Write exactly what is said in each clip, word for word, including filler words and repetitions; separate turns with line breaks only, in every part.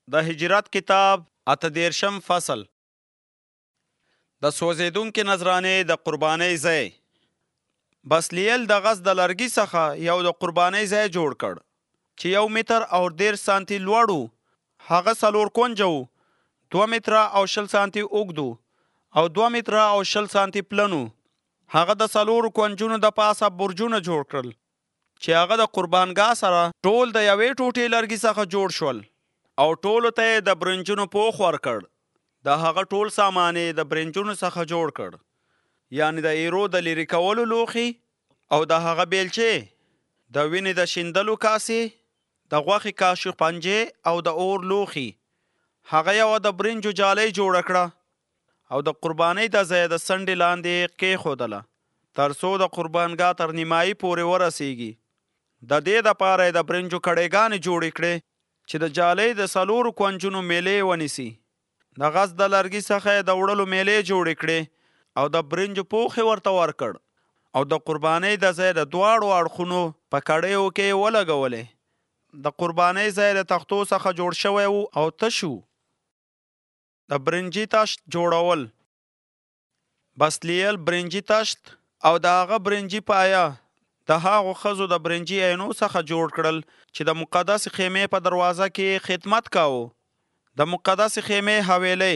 د هجرت کتاب اته دیرشم فصل. د سوځېدونکې نذرانې د قربانۍ ځای. بسلیل د غز د لرګي څخه یو د قربانۍ ځای جوړ کړ چې یو متر او دېرش سانتي لوړ و. هغه څلور کونجه و، دوه متره او شل سانتي اوږد او دوه متره او شل سانتي پلن و. هغه د څلورو کونجونو د پاسه برجونه جوړ کړل چې هغه د قربانګاه سره ټول د یوې ټوټې لرګي څخه جوړ شول او ټولو ته یې د برنجونو پوخ ورکړ. د هغه ټول سامان یې د برنجونو څخه جوړ کړ، یعنی د ایرو د لرې کولو لوښي او د هغه بیلچې، د وینې د شیندلو کاسې، د غوښې کاشو پنجې او د اور لوښي. هغه یوه د برنجو جالۍ جوړه کړه او د قربانۍ د ځای د څنډې لاندې کېښودله تر څو د قربانګاه تر نیمایي پورې ورسیږي. د دې دپاره یې د برنجو کړېګانې جوړې کړې چې د جالۍ د څلورو کونجونو میلې ونیسي. د غز د لرګي څخه یې د وړلو میلې جوړې کړې او د برنجو پوخ یې ورته ورکړ او د قربانۍ د ځای د دواړو اړخونو په کړیو کې یې ولګولې. د قربانۍ ځای د تختو څخه جوړ شوی و او تش و. د برنجي تشت جوړول. بسلیل برنجي تشت او د هغه برنجي پایه د هغو ښځو د برنجي عینو څخه جوړ کړل چې د مقدس خیمې په دروازه کې خدمت کاوه. د مقدس خیمې حویلۍ.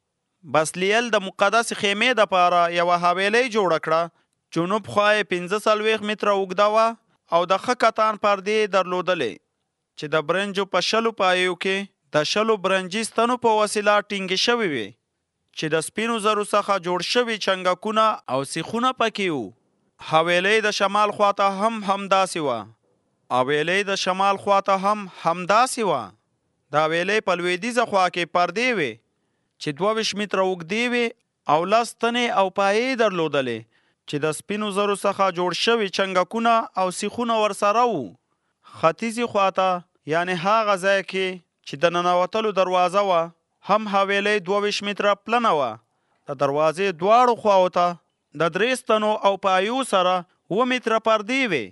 بسلیل د مقدس خیمې دپاره یوه حویلۍ جوړه کړه. جنوب خوا یې پنځه څلوېښت متره اوږده وه او د ښه کتان پردې درلودلې چې د برنجو په شلو پایو کې د شلو برنجي ستنو په وسیله ټینګې شوې وې چې د سپینو زرو څخه جوړ شوي چنګکونه او سیخونه پکې وو. حویلۍ د شمال خواته هم همداسې وه. حویلۍ د شمال خواته هم همداسې وه. د حویلۍ په لویدیځه خوا کې پردې وې چې دوه ویشت متره اوږدې وې او لس تنې او پایې درلودلې چې د سپینو زرو څخه جوړ شوي چنګکونه او سیخونه ورسره وو. ختیځې خواته یعنې هغه ځای کې چې د ننوتلو دروازه وه هم حویلۍ دوه ویشت متره پلنه وه. د دروازې دواړو خواو ته د درې ستنو او پایو سره اوه متره پردې وې.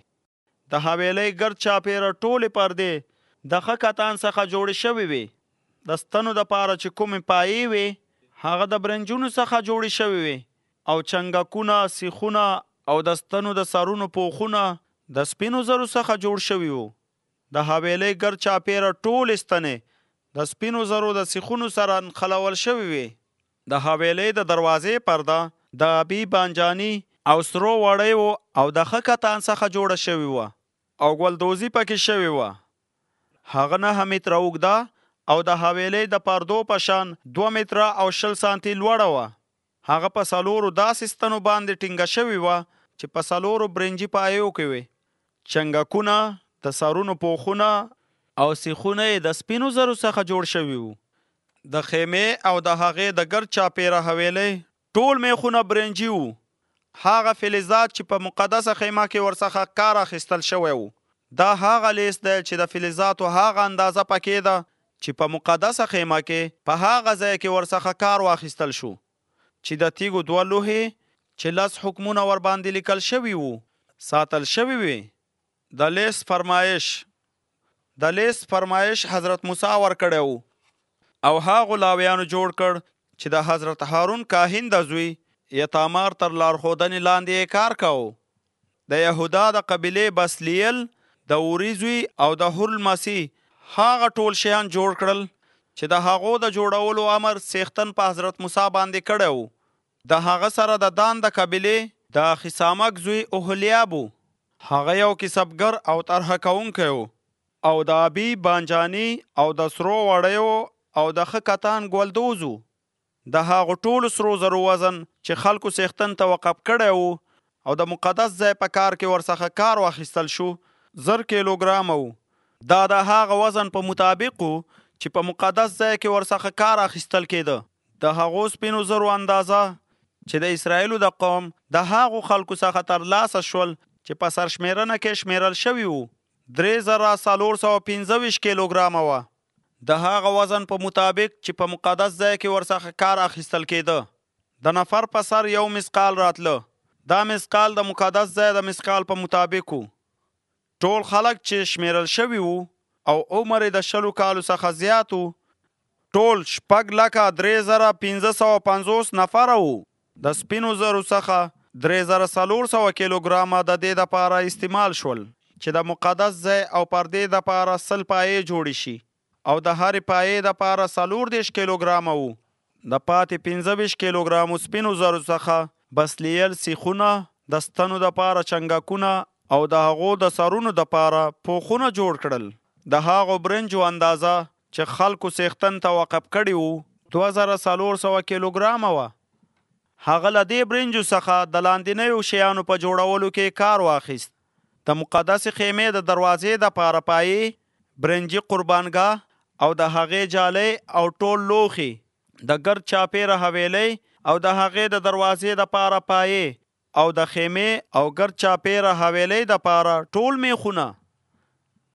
د حویلۍ ګرد چاپېره ټولې پردې د ښه کتان څخه جوړې شوې وې. د ستنو دپاره چې کومې پایې وې هغه د برنجونو څخه جوړې شوې وې او چنګکونه، سیخونه او د ستنو د سرونو پوښونه د سپینو زرو څخه جوړ شوي وو. د حویلۍ ګرد چاپېره ټولې ستنې د سپینو زرو د سیخونو سره نښلول شوې وې. د حویلۍ د دروازې پرده د ابي بانجاني او سرو وړیو او د ښه کتان څخه جوړه شوې وه او ګلدوزي پکې شوې وه. هغه نهه متره اوږده او د حویلۍ د پردو په شان دوه متره او شل سانتي لوړه وه. هغه په څلورو داسې ستنو باندې ټینګه شوې وه چې په څلورو برنجي پایو کې وې. چنګکونه، د سرونو پوښونه او سیخونه یې د سپینو زرو څخه جوړ شوي وو. د خیمې او د هغې د ګرد چاپېره حویلۍ ټول میخونه برنجي وو. هغه فلزات چې په مقدسه خیمه کې ورڅخه کار اخیستل شوی وو. دا هغه لیست دی چې د فلزاتو هغه اندازه پکې ده چې په مقدسه خیمه کې په هغه ځای کې ورڅخه کار واخیستل شو چې د تیږو دوه لوحې چې لس حکمونه ورباندې لیکل شوي وو ساتل شوي وي. د لیست فرمایش. د لیست فرمایش حضرت موسی ورکړی وو او هغو لاویانو جوړ کړ چې د حضرت هارون کاهن د زوی یتامار تر لارښودنې لاندې یې کار کوو. د یهودا د قبیلې بسلیل، د اوري زوی او د هور المسیح هغه ټول شیان جوړ کړل چې د هغو د جوړولو امر څښتن په حضرت موسی باندې کړی وو. د هغه سره د دان د قبیلې د اخیسامک زوی اوهلیاب وو. هغه یو کسبګر او طرحه کوونکی وو او د ابي بانجاني او د سرو وړیو او د ښه کتان ګلدوز وو. د هغو ټولو سرو زرو وزن چې خلکو څښتن ته وقف کړی وو او د مقدس ځای په کار کې ورڅخه کار واخیستل شو زر کیلوګرامه وو. دا د هغه وزن په مطابق وو چې په مقدس ځای کې ورڅخه کار اخیستل کېده. د هغو سپینو زرو اندازه چې د اسرائیلو د قوم د هغو خلکو څخه ترلاسه شول چې په سرشمېرنه کې شمیرل شوي وو درې زره څلور سوه پنځه ویشت کیلوګرامه وه. د هغه وزن په مطابق چې په مقدس ځای کې ورڅخه کار اخیستل کېده د نفر په سر یو مسقال راتله. دا مسقال د مقدس ځای د مسقال په مطابق وو. ټول خلک چې شمیرل شوي وو او عمر د شلو کالو څخه زیات وو ټول شپږ لکه درې زره پنځه سوه پنځوس نفره وو. د سپینو زرو څخه درې زره څلور سوه کیلوګرامه د دې دپاره استعمال شول چې د مقدس ځای او پردې دپاره سل پایې جوړې شي او د هرې پایې دپاره څلور دېرش کیلوګرامه وو. د پاتې پنځه ویشت کیلوګرامو سپینو زرو څخه بسلیل سیخونه، د ستنو دپاره چنګکونه او د هغو د سرونو دپاره پوخونه جوړ کړل. د هغو برنجو اندازه چې خلکو څښتن ته وقف کړي وو دوه زره څلور سوه کیلوګرامه وه. هغه له دې برنجو څخه د لاندنیو شیانو په جوړولو کې کار واخیست. د مقدسې خیمې د دروازې دپاره پایې، برنجي قربانګاه او د هغې جالۍ او ټول لوښي، د ګرد چاپیره حویلۍ او د هغې د دروازې دپاره پایې او د خیمې او ګرد چاپیره حویلۍ دپاره ټول میخونه.